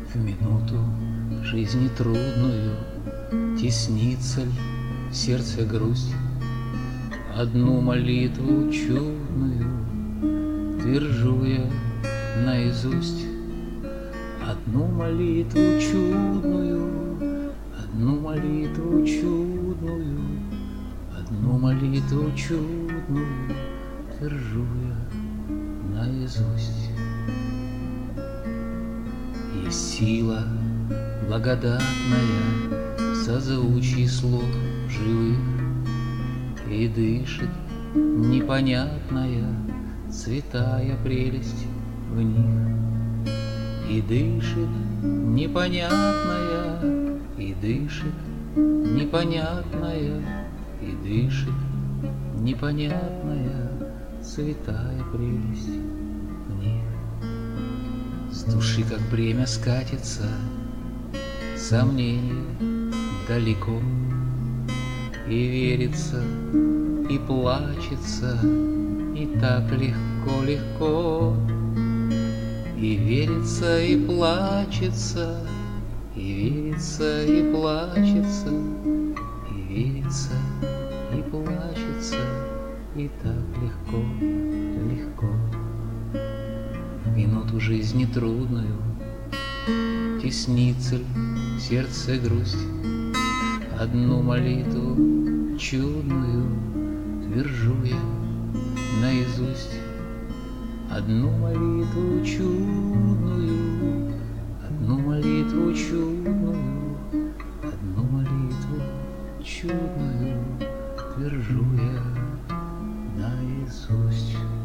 В минуту жизни трудную Теснится ль в сердце грусть? Одну молитву чудную Твержу я наизусть. Одну молитву чудную, одну молитву чудную, одну молитву чудную Твержу я наизусть. Есть сила благодатная в созвучии слов живых, и дышит непонятная святая прелесть в них. И дышит непонятная, и дышит непонятная, и дышит непонятная святая прелесть в них. С души, как бремя, скатится сомнение далеко, и верится, и плачется, и так легко-легко. И верится, и плачется, и верится, и плачется, и верится, и плачется, и так легко-легко. В минуту жизни трудную теснится ль в сердце грусть? Одну молитву чудную твержу я наизусть. Одну молитву чудную, одну молитву чудную, одну молитву чудную твержу я наизусть.